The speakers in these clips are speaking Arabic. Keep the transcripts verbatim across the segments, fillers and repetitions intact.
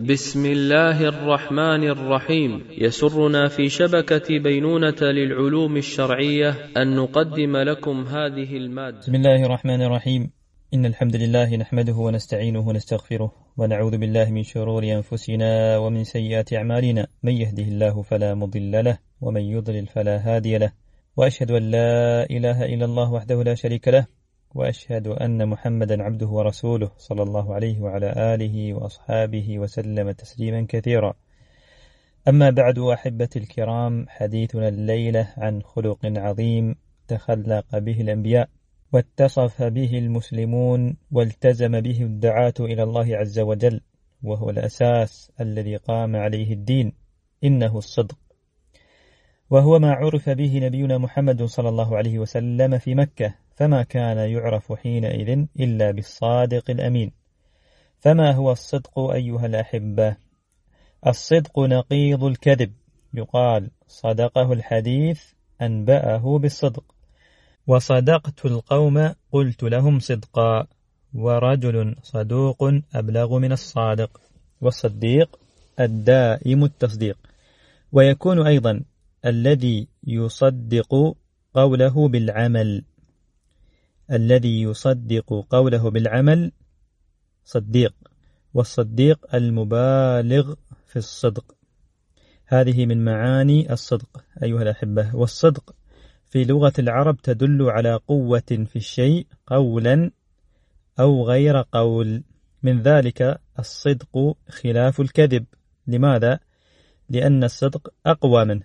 بسم الله الرحمن الرحيم. يسرنا في شبكة بينونة للعلوم الشرعية أن نقدم لكم هذه المادة. بسم الله الرحمن الرحيم. إن الحمد لله نحمده ونستعينه ونستغفره ونعوذ بالله من شرور أنفسنا ومن سيئات أعمالنا، من يهده الله فلا مضل له ومن يضلل فلا هادي له، وأشهد أن لا إله إلا الله وحده لا شريك له، وأشهد أن محمدا عبده ورسوله صلى الله عليه وعلى آله وأصحابه وسلم تسليما كثيرا. أما بعد، أحبتي الكرام، حديثنا الليلة عن خلق عظيم تخلق به الأنبياء واتصف به المسلمون والتزم به الدعاة إلى الله عز وجل، وهو الأساس الذي قام عليه الدين، إنه الصدق، وهو ما عرف به نبينا محمد صلى الله عليه وسلم في مكة، فما كان يعرف حينئذ إلا بالصادق الأمين. فما هو الصدق أيها الأحبة؟ الصدق نقيض الكذب، يقال صدقه الحديث أنبأه بالصدق، وصدقت القوم قلت لهم صدقا، ورجل صدوق أبلغ من الصادق. والصديق الدائم التصديق. ويكون أيضا الذي يصدق قوله بالعمل، الذي يصدق قوله بالعمل صديق، والصديق المبالغ في الصدق. هذه من معاني الصدق أيها الأحبة. والصدق في لغة العرب تدل على قوة في الشيء قولا أو غير قول، من ذلك الصدق خلاف الكذب. لماذا؟ لأن الصدق أقوى منه،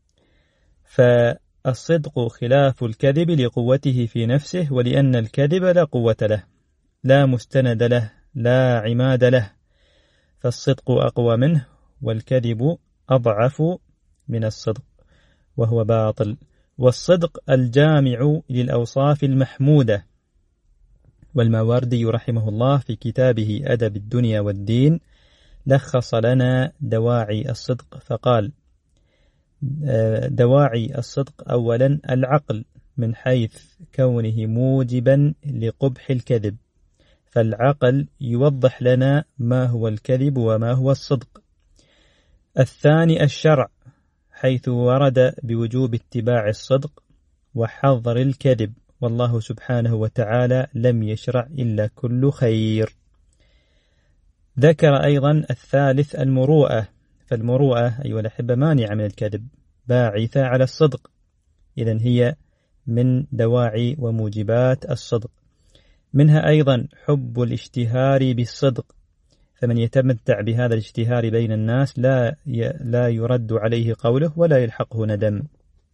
فالصدق خلاف الكذب لقوته في نفسه، ولأن الكذب لا قوة له، لا مستند له، لا عماد له، فالصدق أقوى منه، والكذب أضعف من الصدق وهو باطل. والصدق الجامع للأوصاف المحمودة. والماوردي رحمه الله في كتابه أدب الدنيا والدين لخص لنا دواعي الصدق فقال: دواعي الصدق أولا العقل، من حيث كونه موجبا لقبح الكذب، فالعقل يوضح لنا ما هو الكذب وما هو الصدق. الثاني الشرع، حيث ورد بوجوب اتباع الصدق وحظر الكذب، والله سبحانه وتعالى لم يشرع إلا كل خير. ذكر أيضا الثالث المروءة، فالمروءة أيها الأحبة مانعة من الكذب، باعثة على الصدق، إذن هي من دواعي وموجبات الصدق. منها أيضا حب الاشتهار بالصدق، فمن يتمتع بهذا الاشتهار بين الناس لا لا يرد عليه قوله ولا يلحقه ندم.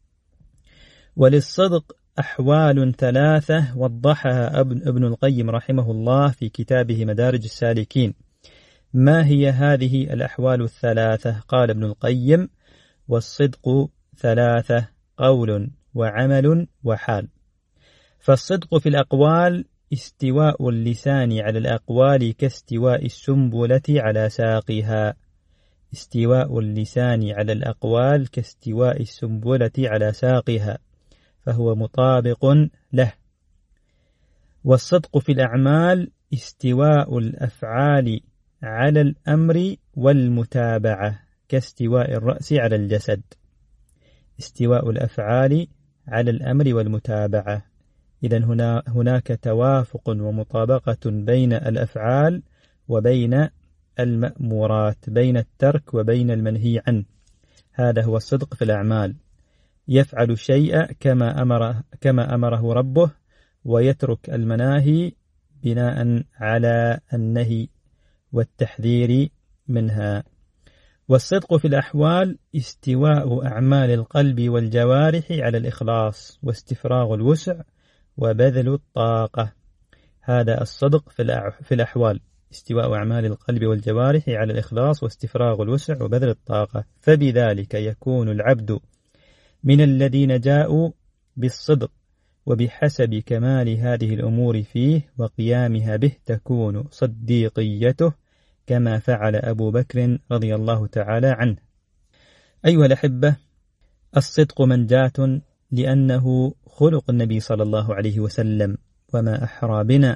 وللصدق أحوال ثلاثة وضحها ابن القيم رحمه الله في كتابه مدارج السالكين. ما هي هذه الأحوال الثلاثة؟ قال ابن القيم: والصدق ثلاثة: قول وعمل وحال. فالصدق في الأقوال استواء اللسان على الأقوال كاستواء السنبلة على ساقها، استواء اللسان على الأقوال كاستواء السنبلة على ساقها، فهو مطابق له. والصدق في الأعمال استواء الأفعال على الأمر والمتابعة كاستواء الرأس على الجسد، استواء الأفعال على الأمر والمتابعة. إذن هنا هناك توافق ومطابقة بين الأفعال وبين المأمورات، بين الترك وبين المنهي عنه. هذا هو الصدق في الأعمال، يفعل الشيء كما أمره كما أمره ربه، ويترك المناهي بناء على النهي والتحذير منها. والصدق في الأحوال استواء أعمال القلب والجوارح على الإخلاص واستفراغ الوسع وبذل الطاقة. هذا الصدق في الأحوال، استواء أعمال القلب والجوارح على الإخلاص واستفراغ الوسع وبذل الطاقة. فبذلك يكون العبد من الذين جاءوا بالصدق، وبحسب كمال هذه الأمور فيه وقيامها به تكون صديقيته، كما فعل أبو بكر رضي الله تعالى عنه. أيها الأحبة، الصدق منجاة لأنه خلق النبي صلى الله عليه وسلم، وما أحرى بنا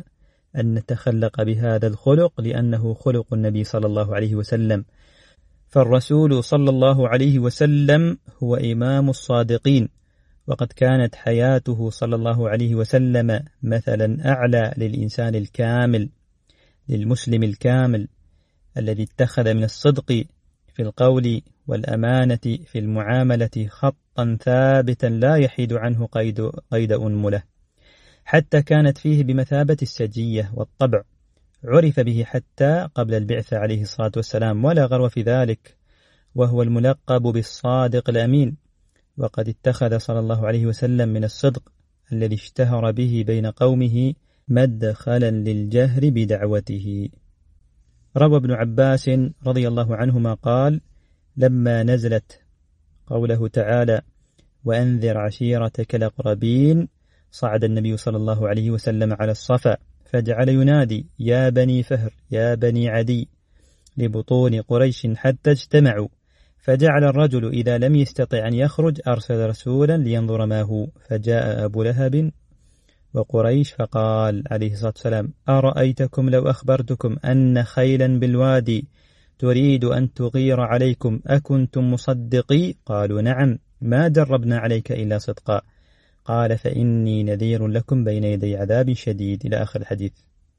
أن نتخلق بهذا الخلق لأنه خلق النبي صلى الله عليه وسلم. فالرسول صلى الله عليه وسلم هو إمام الصادقين، وقد كانت حياته صلى الله عليه وسلم مثلا أعلى للإنسان الكامل، للمسلم الكامل الذي اتخذ من الصدق في القول والأمانة في المعاملة خطا ثابتا لا يحيد عنه قيد, قيد أنملة، حتى كانت فيه بمثابة السجية والطبع، عرف به حتى قبل البعثة عليه الصلاة والسلام، ولا غرو في ذلك، وهو الملقب بالصادق الأمين. وقد اتخذ صلى الله عليه وسلم من الصدق الذي اشتهر به بين قومه مدخلا للجهر بدعوته. روى ابن عباس رضي الله عنهما قال: لما نزلت قوله تعالى: وأنذر عشيرتك الأقربين، صعد النبي صلى الله عليه وسلم على الصفا فجعل ينادي: يا بني فهر، يا بني عدي، لبطون قريش حتى اجتمعوا، فجعل الرجل إذا لم يستطع أن يخرج أرسل رسولا لينظر ما هو، فجاء أبو لهب وقريش فقال عليه الصلاة والسلام: أرأيتكم لو أخبرتكم أن خيلا بالوادي تريد أن تغير عليكم أكنتم مصدقي؟ قالوا: نعم، ما جربنا عليك إلا صدقا. قال: فإني نذير لكم بين يدي عذاب شديد، إلى آخر الحديث.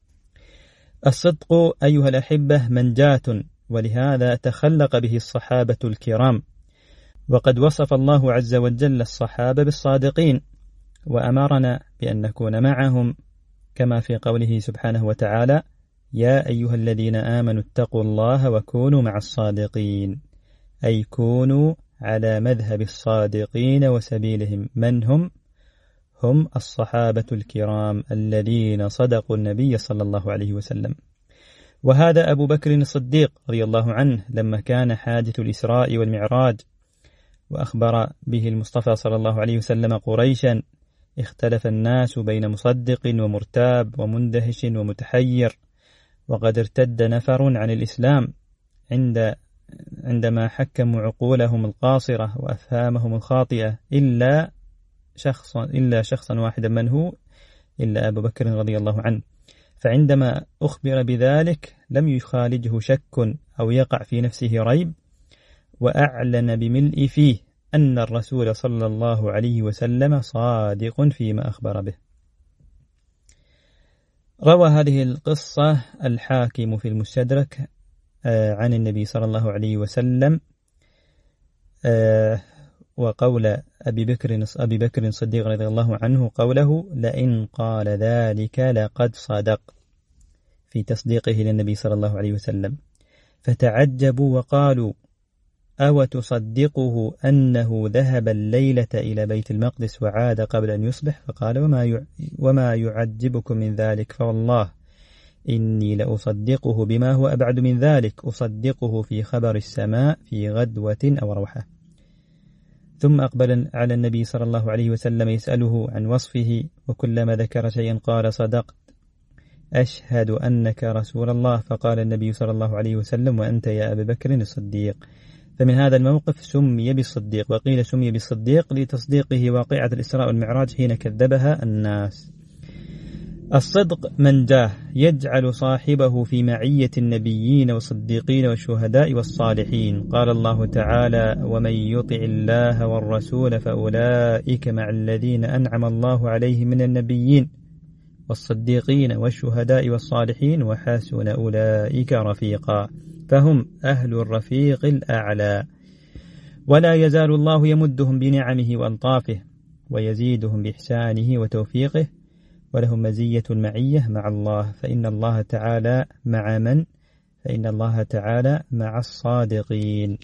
الصدق أيها الأحبة منجاة، ولهذا تخلق به الصحابة الكرام، وقد وصف الله عز وجل الصحابة بالصادقين، وأمرنا بأن نكون معهم، كما في قوله سبحانه وتعالى: يا أيها الذين آمنوا اتقوا الله وكونوا مع الصادقين، أي كونوا على مذهب الصادقين وسبيلهم. من هم؟ هم الصحابة الكرام الذين صدقوا النبي صلى الله عليه وسلم. وهذا أبو بكر الصديق رضي الله عنه لما كان حادث الإسراء والمعراج وأخبر به المصطفى صلى الله عليه وسلم قريشا، اختلف الناس بين مصدق ومرتاب ومندهش ومتحير، وقد ارتد نفر عن الإسلام عند عندما حكموا عقولهم القاصرة وأفهامهم الخاطئة إلا شخصا إلا شخصا واحدا، من هو؟ إلا أبو بكر رضي الله عنه. فعندما أخبر بذلك لم يخالجه شك أو يقع في نفسه ريب، وأعلن بملء فيه أن الرسول صلى الله عليه وسلم صادق فيما أخبر به. روى هذه القصة الحاكم في المستدرك عن النبي صلى الله عليه وسلم، وقول أبي بكر أبي بكر الصديق رضي الله عنه قوله: لئن قال ذلك لقد صدق، في تصديقه للنبي صلى الله عليه وسلم. فتعجبوا وقالوا: أو تصدقه أنه ذهب الليلة إلى بيت المقدس وعاد قبل أن يصبح؟ فقال: وما وما يعجبكم من ذلك؟ فوالله إني لأصدقه بما هو أبعد من ذلك، أصدقه في خبر السماء في غدوة أو روحة. ثم أقبل على النبي صلى الله عليه وسلم يسأله عن وصفه، وكلما ذكر شيئا قال: صدقت، أشهد أنك رسول الله. فقال النبي صلى الله عليه وسلم: وأنت يا أبي بكر الصديق. فمن هذا الموقف سمي بالصديق، وقيل سمي بالصديق لتصديقه واقعة الإسراء والمعراج حين كذبها الناس. الصدق منجاه يجعل صاحبه في معية النبيين والصديقين والشهداء والصالحين. قال الله تعالى: ومن يطع الله والرسول فأولئك مع الذين أنعم الله عليهم من النبيين والصديقين والشهداء والصالحين وحسن أولئك رفيقا. فهم أهل الرفيق الأعلى. ولا يزال الله يمدهم بنعمه وألطافه ويزيدهم بإحسانه وتوفيقه، ولهم مزية المعية مع الله، فإن الله تعالى مع من؟ فإن الله تعالى مع الصادقين.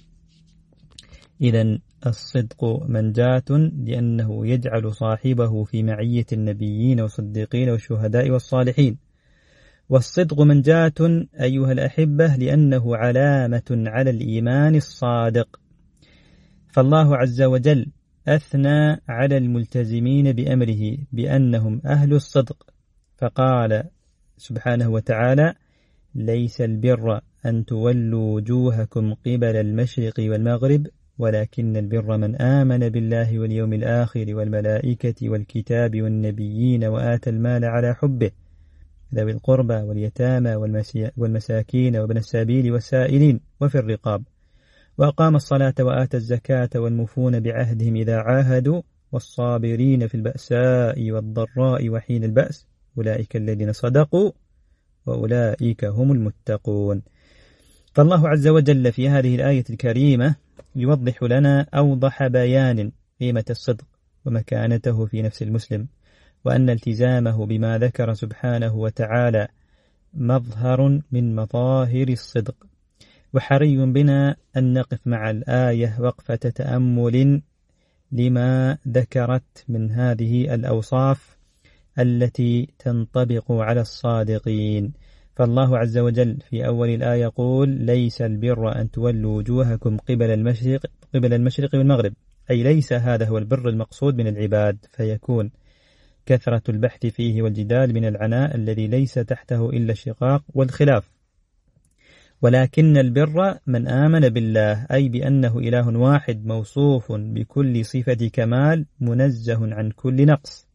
إذن الصدق منجاة لأنه يجعل صاحبه في معية النبيين والصديقين والشهداء والصالحين. والصدق منجاة أيها الأحبة لأنه علامة على الإيمان الصادق. فالله عز وجل أثنى على الملتزمين بأمره بأنهم أهل الصدق، فقال سبحانه وتعالى: ليس البر أن تولوا وجوهكم قبل المشرق والمغرب ولكن البر من آمن بالله واليوم الآخر والملائكة والكتاب والنبيين وآتى المال على حبه ذوي القربى واليتامى والمساكين وابن السبيل والسائلين وفي الرقاب، وأقام الصلاة وآتى الزكاة والموفون بعهدهم إذا عاهدوا والصابرين في البأساء والضراء وحين البأس أولئك الذين صدقوا وأولئك هم المتقون. فالله عز وجل في هذه الآية الكريمة يوضح لنا أوضح بيان قيمة الصدق ومكانته في نفس المسلم، وأن التزامه بما ذكر سبحانه وتعالى مظهر من مظاهر الصدق. وحري بنا أن نقف مع الآية وقفة تأمل لما ذكرت من هذه الأوصاف التي تنطبق على الصادقين. فالله عز وجل في أول الآية يقول: ليس البر أن تولوا وجوهكم قبل المشرق قبل المشرق والمغرب، أي ليس هذا هو البر المقصود من العباد، فيكون كثرة البحث فيه والجدال من العناء الذي ليس تحته إلا الشقاق والخلاف. ولكن البر من آمن بالله، أي بأنه إله واحد موصوف بكل صفة كمال منزه عن كل نقص.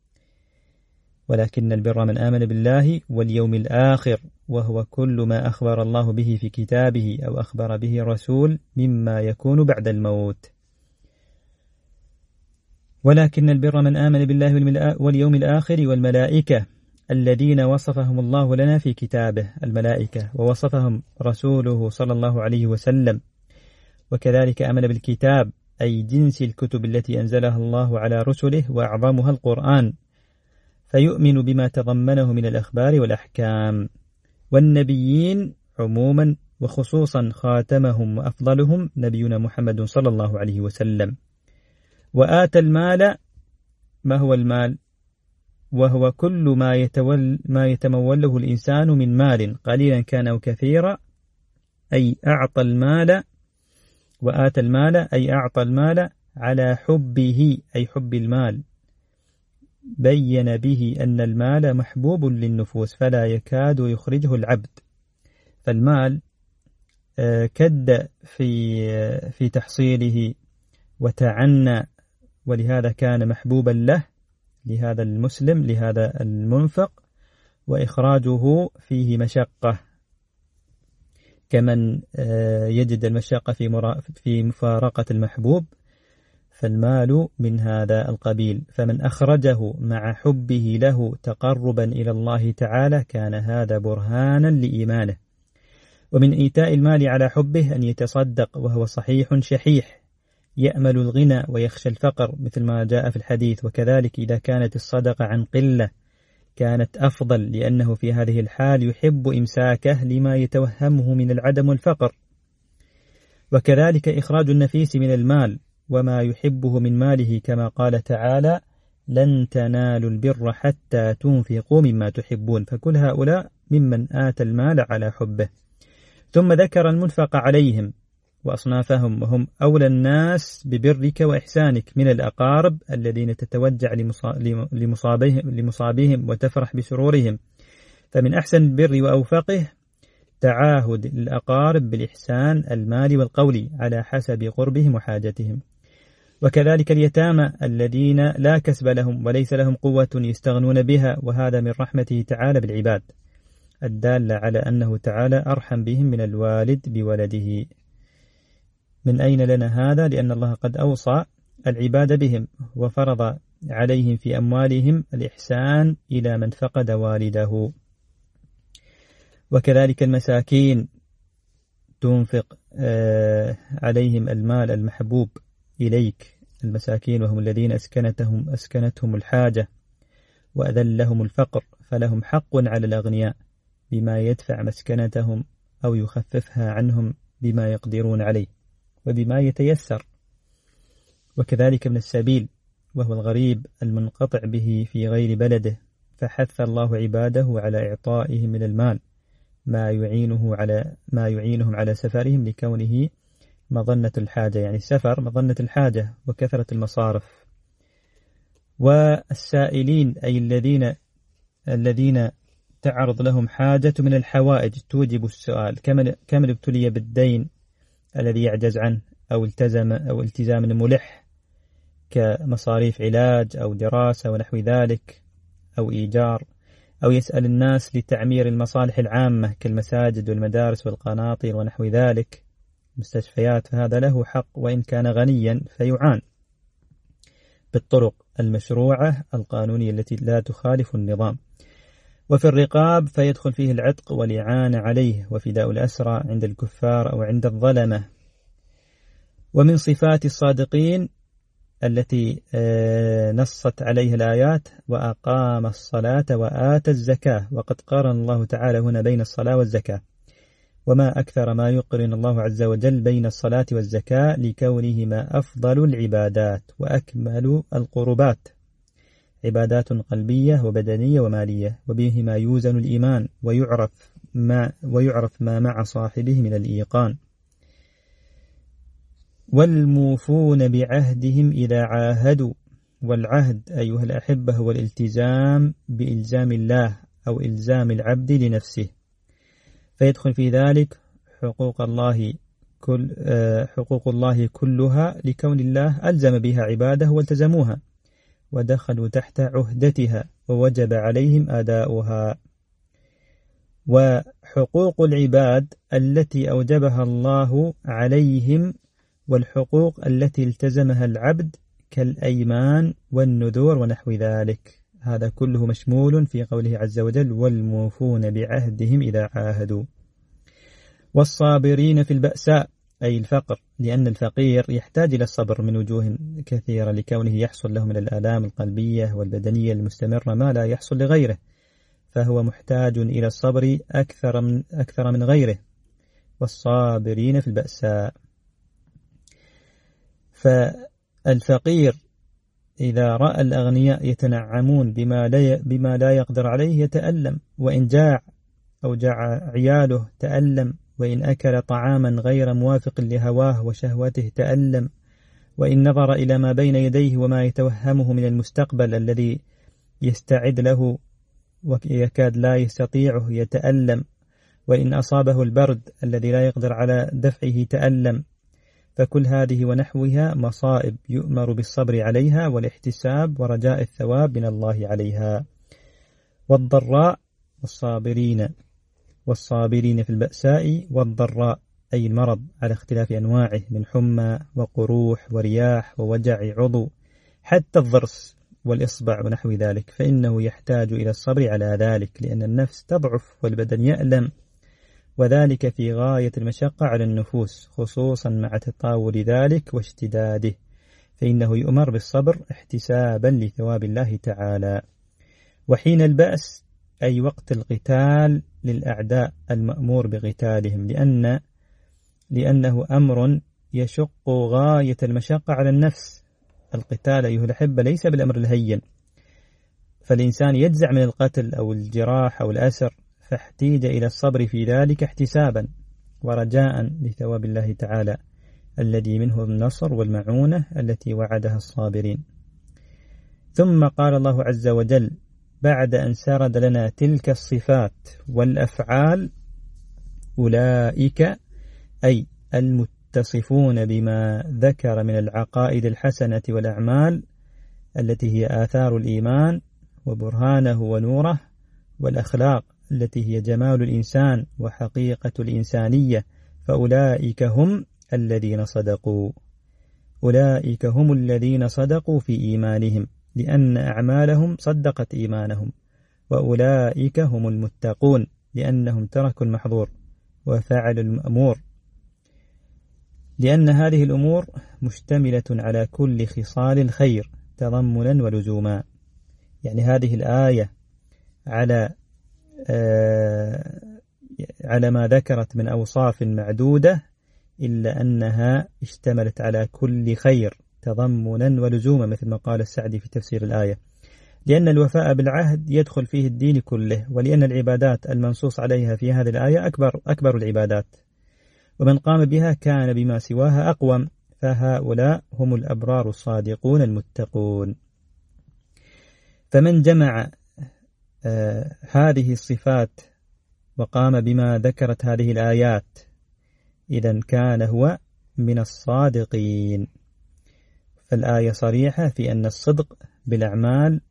ولكن البر من آمن بالله واليوم الآخر، وهو كل ما أخبر الله به في كتابه أو أخبر به الرسول مما يكون بعد الموت. ولكن البر من آمن بالله واليوم الآخر والملائكة الذين وصفهم الله لنا في كتابه، الملائكة، ووصفهم رسوله صلى الله عليه وسلم. وكذلك آمن بالكتاب، أي جنس الكتب التي أنزلها الله على رسله وأعظمها القرآن، فيؤمن بما تضمنه من الأخبار والأحكام. والنبيين عموما، وخصوصا خاتمهم وأفضلهم نبينا محمد صلى الله عليه وسلم. وآتى المال، ما هو المال؟ وهو كل ما يتول ما يتموله الإنسان من مال قليلا كان أو كثيرا، أي أعطى المال. وآتى المال أي أعطى المال على حبه، أي حب المال، بين به أن المال محبوب للنفوس فلا يكاد يخرجه العبد. فالمال كد في في تحصيله وتعنى، ولهذا كان محبوبا له، لهذا المسلم، لهذا المنفق، وإخراجه فيه مشقة، كمن يجد المشقة في في مفارقة المحبوب، فالمال من هذا القبيل. فمن أخرجه مع حبه له تقربا إلى الله تعالى كان هذا برهانا لإيمانه. ومن إيتاء المال على حبه أن يتصدق وهو صحيح شحيح يأمل الغنى ويخشى الفقر، مثل ما جاء في الحديث. وكذلك إذا كانت الصدقة عن قلة كانت أفضل، لأنه في هذه الحال يحب إمساكه لما يتوهمه من العدم والفقر. وكذلك إخراج النفيس من المال وما يحبه من ماله، كما قال تعالى: لن تنالوا البر حتى تنفقوا مما تحبون. فكل هؤلاء ممن آتى المال على حبه. ثم ذكر المنفق عليهم وأصنافهم، وهم أولى الناس ببرك وإحسانك من الأقارب الذين تتوجع لمصابهم, لمصابهم وتفرح بسرورهم. فمن أحسن البر وأوفقه تعاهد الأقارب بالإحسان المالي والقولي على حسب قربهم وحاجتهم. وكذلك اليتامى الذين لا كسب لهم وليس لهم قوة يستغنون بها، وهذا من رحمته تعالى بالعباد الدالة على أنه تعالى أرحم بهم من الوالد بولده. من أين لنا هذا؟ لأن الله قد أوصى العباد بهم وفرض عليهم في أموالهم الإحسان إلى من فقد والده. وكذلك المساكين تنفق عليهم المال المحبوب إليك. المساكين وهم الذين أسكنتهم أسكنتهم الحاجة وأذلهم الفقر، فلهم حق على الأغنياء بما يدفع مسكنتهم أو يخففها عنهم بما يقدرون عليه وبما يتيسر. وكذلك ابن السبيل وهو الغريب المنقطع به في غير بلده، فحث الله عباده على إعطائهم من المال ما يعينه على ما يعينهم على سفرهم لكونه مظنة الحاجة، يعني السفر مظنة الحاجة وكثرة المصارف. والسائلين أي الذين الذين تعرض لهم حاجة من الحوائج توجب السؤال، كمن ابتلي بالدين الذي يعجز عنه أو التزم أو التزام ملح كمصاريف علاج أو دراسة ونحو ذلك أو إيجار، أو يسأل الناس لتعمير المصالح العامة كالمساجد والمدارس والقناطر ونحو ذلك، مستشفيات، فهذا له حق وإن كان غنيا فيعان بالطرق المشروعة القانونية التي لا تخالف النظام. وفي الرقاب فيدخل فيه العتق والإعانة عليه وفداء الأسرى عند الكفار أو عند الظلمة. ومن صفات الصادقين التي نصت عليها الآيات: وأقام الصلاة وآتى الزكاة. وقد قارن الله تعالى هنا بين الصلاة والزكاة، وما أكثر ما يقرن الله عز وجل بين الصلاة والزكاة لكونهما أفضل العبادات وأكمل القربات، عبادات قلبية وبدنية ومالية، وبهما يوزن الإيمان ويعرف ما, ويعرف ما مع صاحبه من الإيقان. والموفون بعهدهم إذا عاهدوا. والعهد أيها الأحبة هو الالتزام بإلزام الله أو إلزام العبد لنفسه، فيدخل في ذلك حقوق الله كل حقوق الله كلها لكون الله ألزم بها عباده والتزموها ودخلوا تحت عهدتها ووجب عليهم أداؤها. وحقوق العباد التي أوجبها الله عليهم والحقوق التي التزمها العبد كالأيمان والنذور ونحو ذلك، هذا كله مشمول في قوله عز وجل: والموفون بعهدهم إذا عاهدوا. والصابرين في البأساء أي الفقر، لأن الفقير يحتاج إلى الصبر من وجوه كثيرة لكونه يحصل له من الآلام القلبية والبدنية المستمرة ما لا يحصل لغيره، فهو محتاج إلى الصبر أكثر من, أكثر من غيره. والصابرين في البأساء. فالفقير إذا رأى الأغنياء يتنعمون بما لا, بما لا يقدر عليه يتألم، وإن جاع أو جاع عياله تألم، وإن أكل طعاما غير موافق لهواه وشهوته تألم، وإن نظر إلى ما بين يديه وما يتوهمه من المستقبل الذي يستعد له ويكاد لا يستطيعه يتألم، وإن أصابه البرد الذي لا يقدر على دفعه تألم. فكل هذه ونحوها مصائب يؤمر بالصبر عليها والاحتساب ورجاء الثواب من الله عليها. والضراء والصابرين والصابرين في البأساء والضراء أي المرض على اختلاف أنواعه من حمى وقروح ورياح ووجع عضو حتى الضرس والإصبع ونحو ذلك، فإنه يحتاج إلى الصبر على ذلك لأن النفس تضعف والبدن يألم، وذلك في غاية المشقة على النفوس خصوصا مع تطاول ذلك واشتداده، فإنه يؤمر بالصبر احتسابا لثواب الله تعالى. وحين البأس أي وقت القتال للأعداء المأمور بقتالهم، لأن لأنه أمر يشق غاية المشقة على النفس. القتال أيها الأحبة ليس بالأمر الهين، فالإنسان يجزع من القتل أو الجراح أو الأسر، فاحتيج إلى الصبر في ذلك احتسابا ورجاء لثواب الله تعالى الذي منه النصر والمعونة التي وعدها الصابرين. ثم قال الله عز وجل بعد أن سرد لنا تلك الصفات والأفعال: أولئك أي المتصفون بما ذكر من العقائد الحسنة والأعمال التي هي آثار الإيمان وبرهانه ونوره، والأخلاق التي هي جمال الإنسان وحقيقة الإنسانية، فأولئك هم الذين صدقوا. أولئك هم الذين صدقوا في إيمانهم لأن أعمالهم صدقت إيمانهم، وأولئك هم المتقون لأنهم تركوا المحظور وفعلوا المأمور، لأن هذه الأمور مشتملة على كل خصال الخير تضمنا ولزوما. يعني هذه الآية على آه على ما ذكرت من أوصاف معدودة، إلا أنها اشتملت على كل خير تضمنا ولزوما، مثل ما قال السعدي في تفسير الآية، لأن الوفاء بالعهد يدخل فيه الدين كله، ولأن العبادات المنصوص عليها في هذه الآية أكبر, أكبر العبادات، ومن قام بها كان بما سواها أقوم، فهؤلاء هم الأبرار الصادقون المتقون. فمن جمع آه هذه الصفات وقام بما ذكرت هذه الآيات إذن كان هو من الصادقين. فالآية صريحة في أن الصدق بالأعمال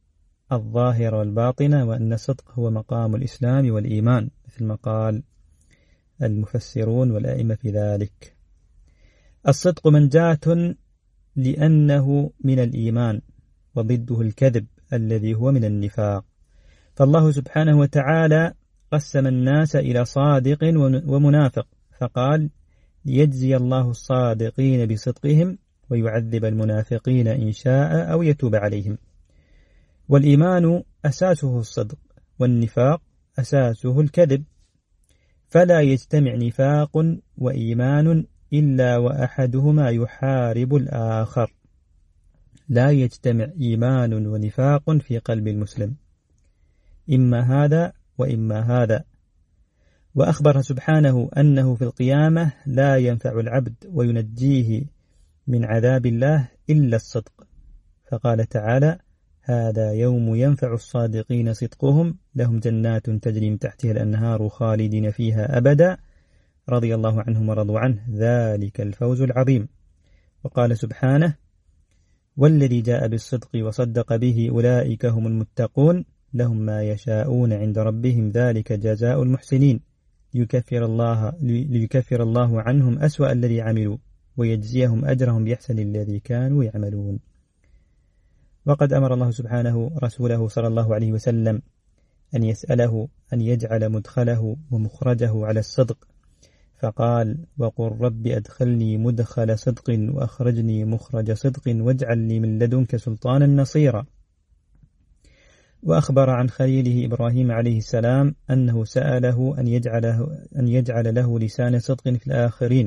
الظاهرة والباطنة، وأن الصدق هو مقام الإسلام والإيمان، مثل ما قال المفسرون والأئمة في ذلك. الصدق منجاة لأنه من الإيمان، وضده الكذب الذي هو من النفاق. فالله سبحانه وتعالى قسم الناس إلى صادق ومنافق، فقال: ليجزي الله الصادقين بصدقهم ويعذب المنافقين إن شاء أو يتوب عليهم. والإيمان أساسه الصدق، والنفاق أساسه الكذب، فلا يجتمع نفاق وإيمان إلا وأحدهما يحارب الآخر. لا يجتمع إيمان ونفاق في قلب المسلم، إما هذا وإما هذا. وأخبر سبحانه أنه في القيامة لا ينفع العبد وينجيه من عذاب الله إلا الصدق، فقال تعالى: هذا يوم ينفع الصادقين صدقهم، لهم جنات تجري من تحتها الأنهار خالدين فيها أبدا، رضي الله عنهم ورضوا عنه، ذلك الفوز العظيم. وقال سبحانه: والذي جاء بالصدق وصدق به أولئك هم المتقون، لهم ما يشاءون عند ربهم، ذلك جزاء المحسنين، ليكفر الله, ليكفر الله عنهم أسوأ الذي عملوا ويجزيهم أجرهم بأحسن الذي كانوا يعملون. وقد أمر الله سبحانه رسوله صلى الله عليه وسلم أن يسأله أن يجعل مدخله ومخرجه على الصدق، فقال: وقل رب أدخلني مدخل صدق وأخرجني مخرج صدق واجعل لي من لدنك سلطانا نصيرا. وأخبر عن خليله إبراهيم عليه السلام أنه سأله أن يجعله, أن يجعل له لسان صدق في الآخرين،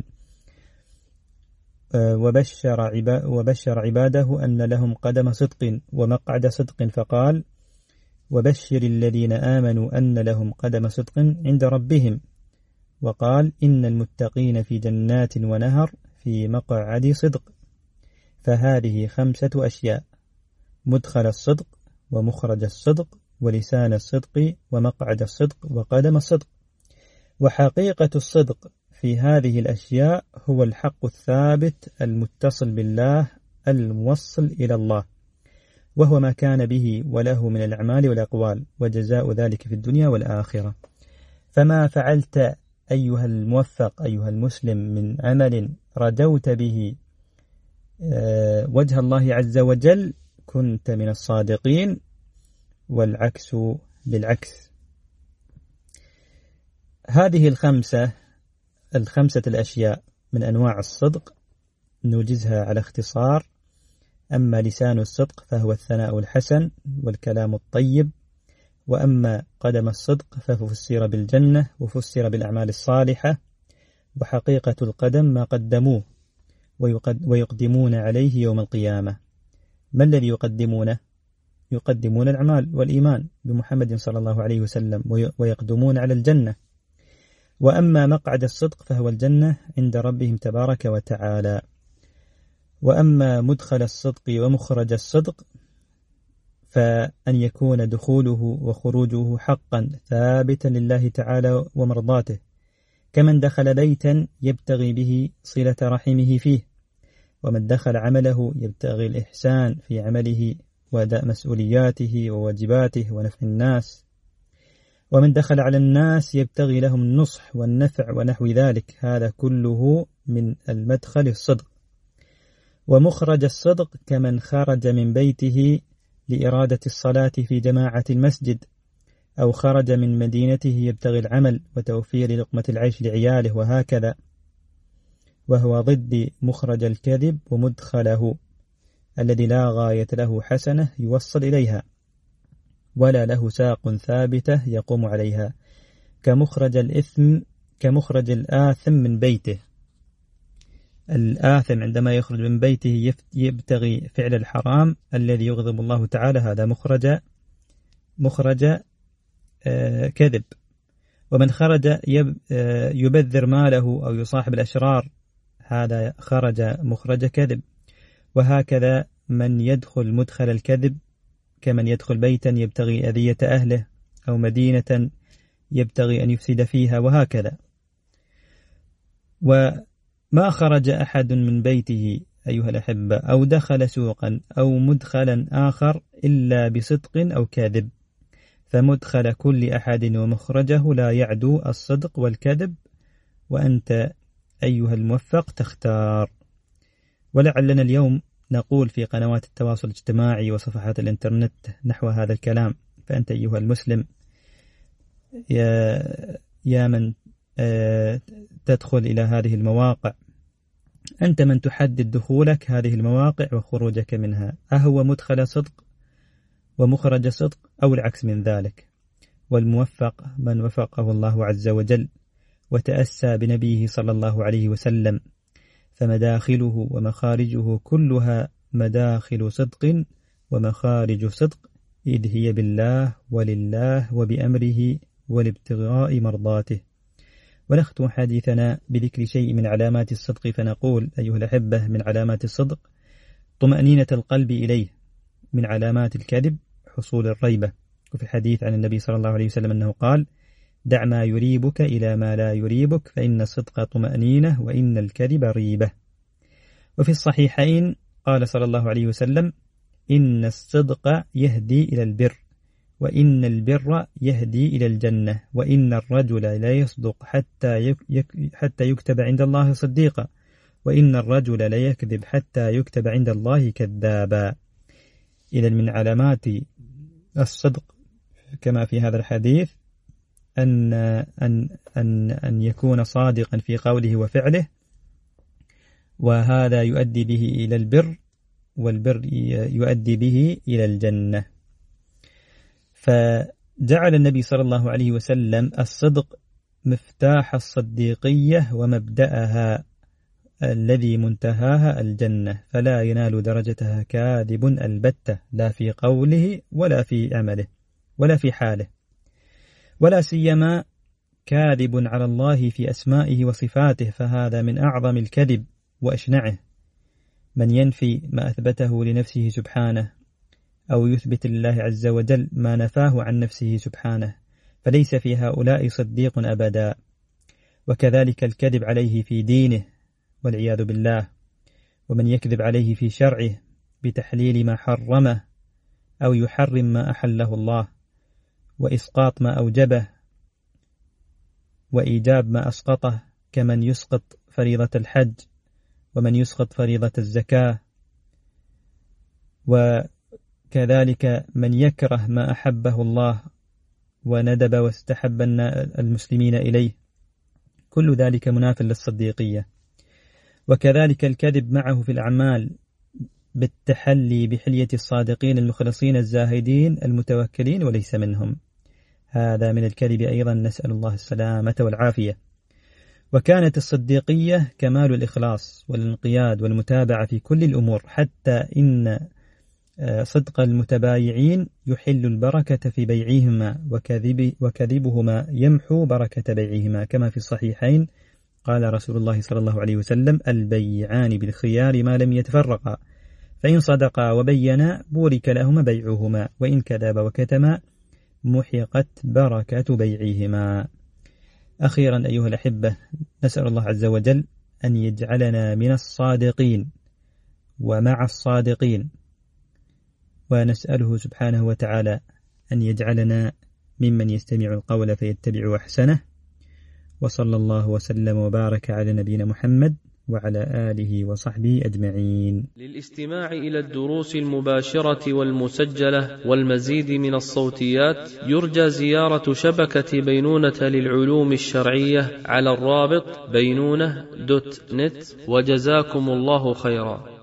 وبشر, عبا وبشر عباده أن لهم قدم صدق ومقعد صدق، فقال: وبشر الذين آمنوا أن لهم قدم صدق عند ربهم. وقال: إن المتقين في جنات ونهر في مقعد صدق. فهذه خمسة أشياء: مدخل الصدق ومخرج الصدق ولسان الصدق ومقعد الصدق وقدم الصدق. وحقيقة الصدق في هذه الأشياء هو الحق الثابت المتصل بالله الموصل إلى الله، وهو ما كان به وله من الأعمال والأقوال، وجزاء ذلك في الدنيا والآخرة. فما فعلت أيها الموفق أيها المسلم من عمل رجوت به وجه الله عز وجل كنت من الصادقين، والعكس بالعكس. هذه الخمسة الخمسة الأشياء من أنواع الصدق نوجزها على اختصار. أما لسان الصدق فهو الثناء الحسن والكلام الطيب، وأما قدم الصدق ففسر بالجنة وفسر بالأعمال الصالحة. وحقيقة القدم ما قدموه ويقدمون عليه يوم القيامة. ما الذي يقدمونه؟ يقدمون الأعمال والإيمان بمحمد صلى الله عليه وسلم، ويقدمون على الجنة. وأما مقعد الصدق فهو الجنة عند ربهم تبارك وتعالى. وأما مدخل الصدق ومخرج الصدق فأن يكون دخوله وخروجه حقا ثابتا لله تعالى ومرضاته، كمن دخل بيتا يبتغي به صلة رحمه فيه، ومن دخل عمله يبتغي الإحسان في عمله وأداء مسؤولياته وواجباته ونفع الناس، ومن دخل على الناس يبتغي لهم النصح والنفع ونحو ذلك. هذا كله من المدخل الصدق. ومخرج الصدق كمن خرج من بيته لإرادة الصلاة في جماعة المسجد، أو خرج من مدينته يبتغي العمل وتوفير لقمة العيش لعياله، وهكذا. وهو ضد مخرج الكذب ومدخله الذي لا غاية له حسنة يوصل إليها، ولا له ساق ثابتة يقوم عليها، كمخرج الإثم كمخرج الآثم من بيته. الآثم عندما يخرج من بيته يبتغي فعل الحرام الذي يغضب الله تعالى، هذا مخرج مخرج آه كذب. ومن خرج يبذر ماله أو يصاحب الأشرار، هذا خرج مخرج كذب. وهكذا من يدخل مدخل الكذب كمن يدخل بيتا يبتغي أذية أهله، أو مدينة يبتغي أن يفسد فيها، وهكذا. وما خرج أحد من بيته أيها الأحبة أو دخل سوقا أو مدخلا آخر إلا بصدق أو كاذب، فمدخل كل أحد ومخرجه لا يعدو الصدق والكذب، وأنت أيها الموفق تختار. ولعلنا اليوم نقول في قنوات التواصل الاجتماعي وصفحات الإنترنت نحو هذا الكلام، فأنت أيها المسلم يا, يا من تدخل إلى هذه المواقع، أنت من تحدد دخولك هذه المواقع وخروجك منها، أهو مدخل صدق ومخرج صدق أو العكس من ذلك. والموفق من وفقه الله عز وجل وتأسى بنبيه صلى الله عليه وسلم، فمداخله ومخارجه كلها مداخل صدق ومخارج صدق، إذ هي بالله ولله وبأمره والابتغاء مرضاته. ونختم حديثنا بذكر شيء من علامات الصدق، فنقول أيها الأحبة من علامات الصدق طمأنينة القلب إليه، من علامات الكذب حصول الريبة. وفي الحديث عن النبي صلى الله عليه وسلم أنه قال: دع ما يريبك إلى ما لا يريبك، فإن الصدق طمأنينة وإن الكذب ريبة. وفي الصحيحين قال صلى الله عليه وسلم: إن الصدق يهدي إلى البر، وإن البر يهدي إلى الجنة، وإن الرجل لا يصدق حتى حتى يكتب عند الله صديقا، وإن الرجل لا يكذب حتى يكتب عند الله كذابا. إذا من علامات الصدق كما في هذا الحديث أن أن أن أن يكون صادقا في قوله وفعله، وهذا يؤدي به إلى البر، والبر يؤدي به إلى الجنة. فجعل النبي صلى الله عليه وسلم الصدق مفتاح الصديقية ومبدأها الذي منتهاها الجنة، فلا ينال درجتها كاذب البتة، لا في قوله ولا في عمله ولا في حاله، ولا سيما كاذب على الله في أسمائه وصفاته، فهذا من أعظم الكذب وأشنعه. من ينفي ما أثبته لنفسه سبحانه أو يثبت لله عز وجل ما نفاه عن نفسه سبحانه، فليس في هؤلاء صديق أبدا. وكذلك الكذب عليه في دينه والعياذ بالله، ومن يكذب عليه في شرعه بتحليل ما حرمه أو يحرم ما أحله الله، وإسقاط ما أوجبه وإيجاب ما أسقطه، كمن يسقط فريضة الحج ومن يسقط فريضة الزكاة، وكذلك من يكره ما أحبه الله وندب واستحب المسلمين إليه، كل ذلك مناف للصديقية. وكذلك الكذب معه في الأعمال بالتحلي بحلية الصادقين المخلصين الزاهدين المتوكلين وليس منهم، هذا من الكذب أيضا، نسأل الله السلامة والعافية. وكانت الصديقية كمال الإخلاص والانقياد والمتابعة في كل الأمور، حتى إن صدق المتبايعين يحل البركة في بيعهما، وكذب وكذبهما يمحو بركة بيعهما، كما في الصحيحين قال رسول الله صلى الله عليه وسلم: البيعان بالخيار ما لم يتفرقا، فإن صدقا وبينا بورك لهما بيعهما، وإن كذبا وكتما محقت بركة بيعهما. أخيرا أيها الأحبة، نسأل الله عز وجل أن يجعلنا من الصادقين ومع الصادقين، ونسأله سبحانه وتعالى أن يجعلنا ممن يستمع القول فيتبع أحسنه. وصلى الله وسلم وبارك على نبينا محمد وعلى آله وصحبه أجمعين. للاستماع إلى الدروس المباشرة والمسجلة والمزيد من الصوتيات يرجى زيارة شبكة بينونة للعلوم الشرعية على الرابط بينونة دوت نت، وجزاكم الله خيرا.